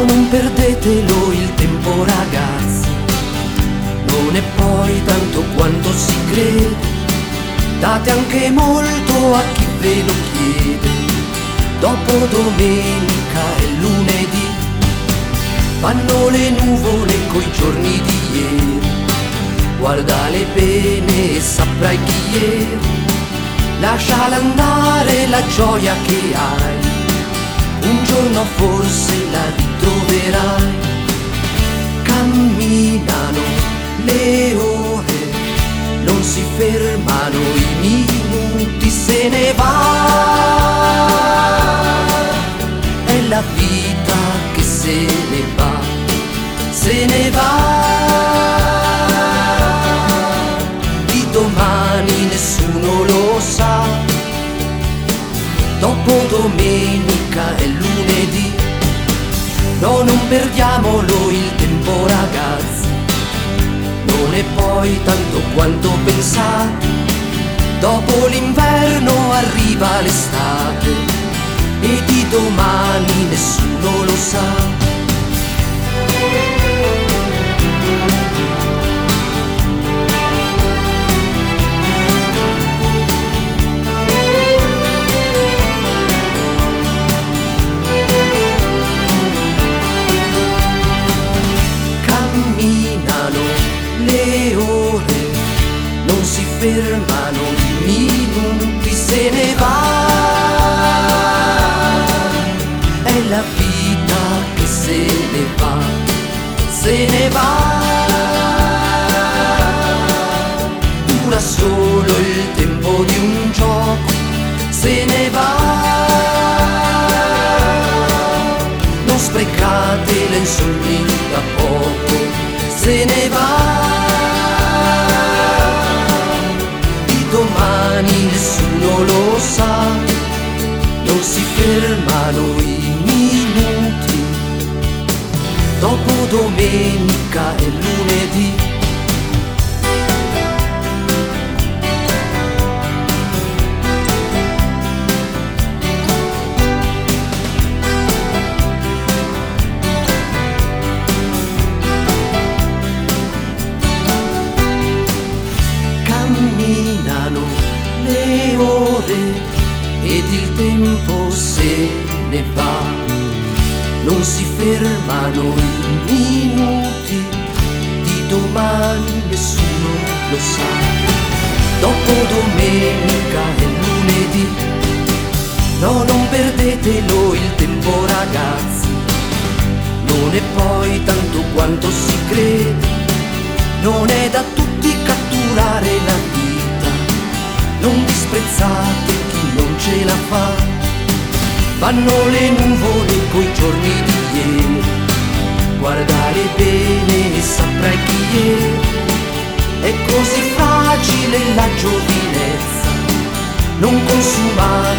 No, non perdetelo il tempo ragazzi, non è poi tanto quanto si crede, date anche molto a chi ve lo chiede. Dopo domenica e lunedì vanno le nuvole coi giorni di ieri, guardale bene e saprai chi eri, lasciala andare la gioia che hai, un giorno forse la ritroverai. Camminano le ore, non si fermano i minuti, se ne va, è la vita che se ne va, se ne va. Di domani nessuno lo sa, dopo domenica e lunedì. No, non perdiamolo il tempo ragazzi, non è poi tanto quanto pensate, dopo l'inverno arriva l'estate e di domani nessuno lo sa. Le ore non si fermano, i minuti, se ne va, è la vita che se ne va, se ne va. Dura solo il tempo di un gioco, se ne va. Non sprecate lenzuoli da poco, se ne va. Domani nessuno lo sa, non si fermano i minuti, dopo domenica e lunedì. Camminano le ore ed il tempo se ne va, non si fermano i minuti, di domani nessuno lo sa, dopo domenica e lunedì. No, non perdetelo il tempo ragazzi, non è poi tanto quanto si crede, non è da tutti catturare la vita, non disprezzate chi non ce la fa. Vanno le nuvole coi giorni di ieri, guardare bene e saprai chi è così fragile la giovinezza, non consumare